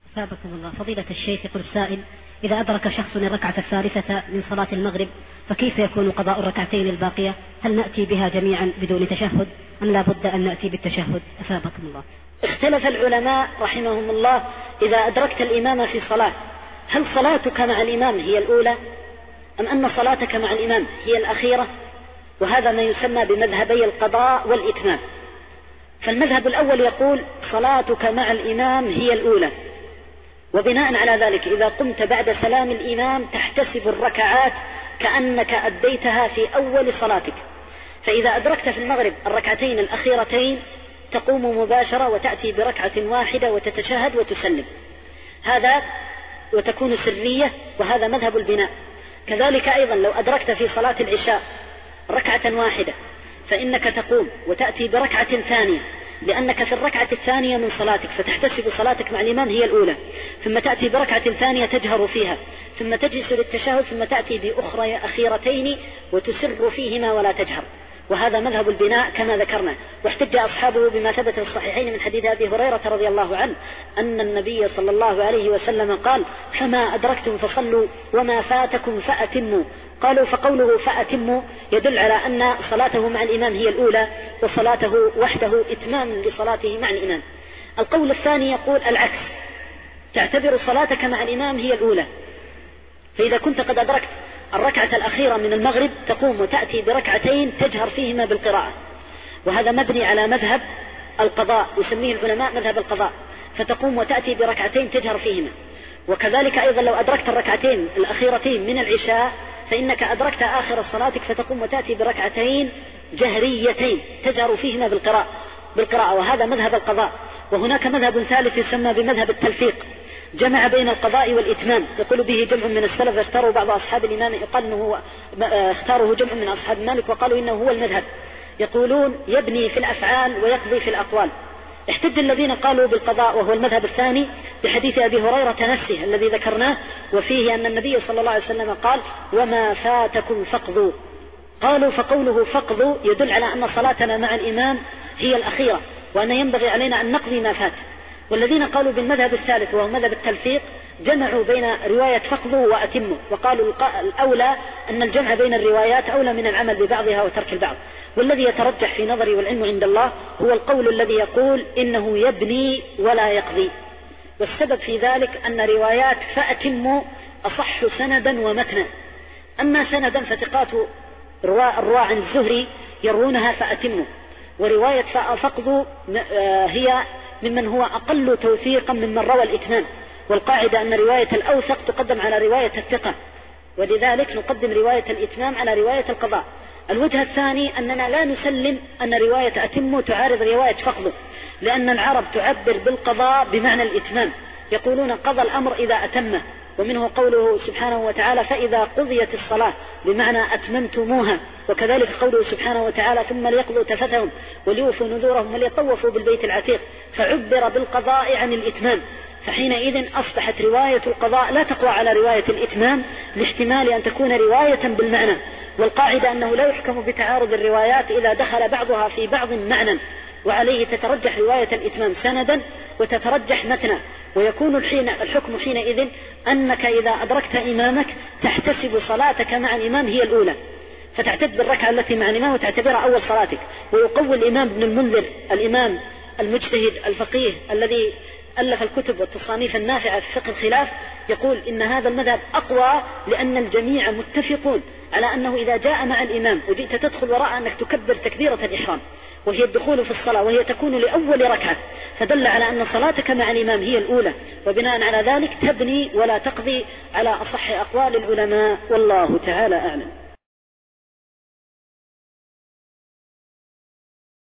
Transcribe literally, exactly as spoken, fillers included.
ثابكم الله. فضيلة الشيخ، يقول السائل: إذا أدرك شخص الركعة الثالثة من صلاة المغرب فكيف يكون قضاء الركعتين الباقية؟ هل نأتي بها جميعا بدون تشهد أم لا بد أن نأتي بالتشهد؟ أثابكم الله. اختلف العلماء رحمهم الله: إذا أدركت الإمام في صلاة هل صلاتك مع الإمام هي الأولى أم أن صلاتك مع الإمام هي الأخيرة؟ وهذا ما يسمى بمذهبي القضاء والإتمام. فالمذهب الأول يقول صلاتك مع الإمام هي الأولى، وبناء على ذلك إذا قمت بعد سلام الإمام تحتسب الركعات كأنك أديتها في أول صلاتك. فإذا أدركت في المغرب الركعتين الأخيرتين تقوم مباشرة وتأتي بركعة واحدة وتتشهد وتسلم، هذا وتكون سرية، وهذا مذهب البناء. كذلك أيضا لو أدركت في صلاة العشاء ركعة واحدة فإنك تقوم وتأتي بركعة ثانية، لأنك في الركعة الثانية من صلاتك فتحتسب صلاتك مع الإمام هي الأولى، ثم تأتي بركعة ثانية تجهر فيها، ثم تجلس للتشهد، ثم تأتي بأخرى أخيرتين وتسر فيهما ولا تجهر، وهذا مذهب البناء كما ذكرنا. واحتج أصحابه بما ثبت في الصحيحين من حديث أبي هريرة رضي الله عنه أن النبي صلى الله عليه وسلم قال: فما أدركتم فصلوا وما فاتكم فأتموا. قالوا: فقوله فأتموا يدل على أن صلاته مع الإمام هي الأولى وصلاته وحده إتمام لصلاته مع الإمام. القول الثاني يقول العكس، تعتبر صلاتك مع الإمام هي الأولى، فإذا كنت قد أدركت الركعة الأخيرة من المغرب تقوم وتأتي بركعتين تجهر فيهما بالقراءة، وهذا مبني على مذهب القضاء، يسميه العلماء مذهب القضاء، فتقوم وتأتي بركعتين تجهر فيهما. وكذلك أيضا لو أدركت الركعتين الأخيرتين من العشاء فإنك أدركت آخر صلاتك فتقوم وتأتي بركعتين جهريتين تجهر فيهما بالقراءة بالقراءة وهذا مذهب القضاء. وهناك مذهب ثالث يسمى بمذهب التلفيق، جمع بين القضاء والإتمام، يقول به جمع من السلف، اختاروا بعض أصحاب الإمام يقال أنه هو اختاره جمع من أصحاب مالك وقالوا إنه هو المذهب، يقولون يبني في الأفعال ويقضي في الأقوال. احتج الذين قالوا بالقضاء وهو المذهب الثاني بحديث أبي هريرة نفسه الذي ذكرناه، وفيه أن النبي صلى الله عليه وسلم قال: وما فاتكم فقضوا. قالوا: فقوله فقضوا يدل على أن صلاتنا مع الإمام هي الأخيرة، وأن ينبغي علينا أن نقضي ما فات. والذين قالوا بالمذهب الثالث وهو مذهب التلفيق جمعوا بين رواية فقضوا وأتموا، وقالوا الأولى أن الجمع بين الروايات أولى من العمل ببعضها وترك البعض. والذي يترجح في نظري والعلم عند الله هو القول الذي يقول إنه يبني ولا يقضي، والسبب في ذلك أن روايات فأتموا أصح سندا ومتنا، أما سندا فثقات الرواة عن الزهري يروونها فأتموا، ورواية فقضوا هي ممن هو أقل توثيقا ممن روى الإتمام، والقاعدة أن رواية الأوثق تقدم على رواية الثقة، ولذلك نقدم رواية الإتمام على رواية القضاء. الوجه الثاني أننا لا نسلم أن رواية أتموا تعارض رواية فقضوا، لأن العرب تعبر بالقضاء بمعنى الإتمام، يقولون قضى الأمر إذا أتمه، ومنه قوله سبحانه وتعالى: فإذا قضيت الصلاة، بمعنى أتممتموها. وكذلك قوله سبحانه وتعالى: ثم ليقضوا تفتهم وليوفوا نذورهم وليطوفوا بالبيت العتيق، فعبر بالقضاء عن الإتمام. فحينئذ أصبحت رواية القضاء لا تقوى على رواية الإتمام لاحتمال أن تكون رواية بالمعنى، والقاعدة أنه لا يحكم بتعارض الروايات إذا دخل بعضها في بعض معنى، وعليه تترجح رواية الإتمام سندا وتترجح متنا، ويكون الحين الحكم حينئذ أنك إذا أدركت إمامك تحتسب صلاتك مع الإمام هي الأولى، فتعتد بالركعة التي مع الإمام وتعتبرها أول صلاتك. ويقوي الإمام ابن المنذر الإمام المجتهد الفقيه الذي ألف الكتب والتصانيف النافعة في فقه الخلاف، يقول إن هذا المذهب أقوى لأن الجميع متفقون على أنه إذا جاء مع الإمام وجئت تدخل وراء أنك تكبر تكبيرة الإحرام، وهي الدخول في الصلاة، وهي تكون لأول ركعة، فدل على أن صلاتك مع الإمام هي الأولى، وبناء على ذلك تبني ولا تقضي على أصح أقوال العلماء، والله تعالى أعلم.